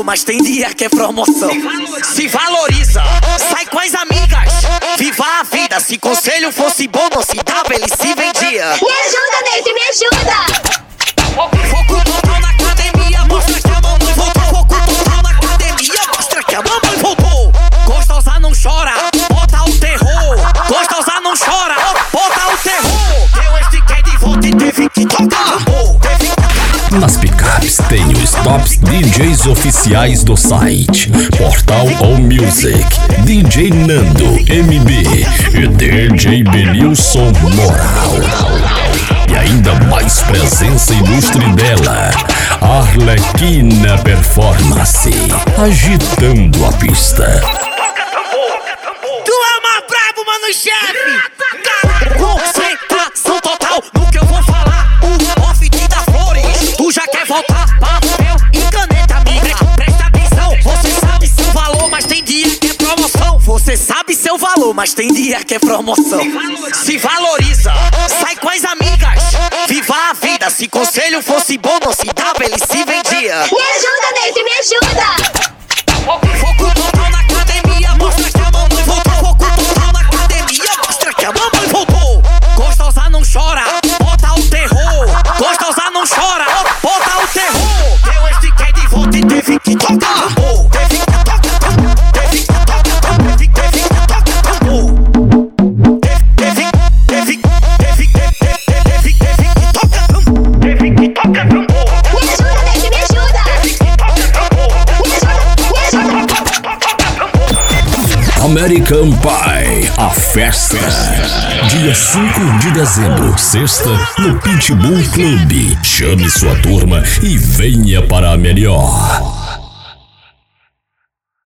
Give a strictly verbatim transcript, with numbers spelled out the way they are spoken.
mas tem dia que é promoção. Se valoriza, sai com as amigas, viva a vida. Se conselho fosse bom, não se dava, ele se vendia. Me ajuda, Neife, me ajuda. Foco total na academia, mostra que a mamãe voltou. Foco total na academia, mostra que a mamãe voltou. Gostosa não chora, bota o terror. Gostosa não chora, bota o terror. Deu este que é de volta e teve que tocar tambor. Nas picapes tem os tops D Js oficiais do site Portal All Music, D J Nando M B e D J Benilson Moral. E ainda mais presença ilustre dela, Arlequina Performance, agitando a pista. Tu é mais brabo, mano, chefe. Concentração total no que eu vou falar. O off te dá flores, tu já quer voltar. Papel e caneta, amiga, presta atenção. Você sabe seu valor, mas tem dia que é promoção. Você sabe seu valor, mas tem dia que é promoção. Se valoriza, sai com as amigas, viva a vida. Se conselho fosse bom, não se dava, ele se vendia. Me ajuda, Neife, me ajuda. Foco total na academia, mostra que a mamãe voltou. Foco total na academia, mostra que a mamãe voltou. Gostosa não chora, bota o terror. Gostosa não chora, bota o terror. Deu este que é de volta e teve que tocar tambor. Teve que tocar tambor, teve que tocar tambor, teve que tocar tambor. Teve, teve, teve, teve, teve, teve que tocar tambor. Teve que tocar tambor. Me ajuda, Neife, me ajuda. Teve que tocar tambor. Me ajuda, me ajuda. American Pie, a festa. Dia cinco de dezembro, sexta, no Pitbull Club. Chame sua turma e venha para a melhor.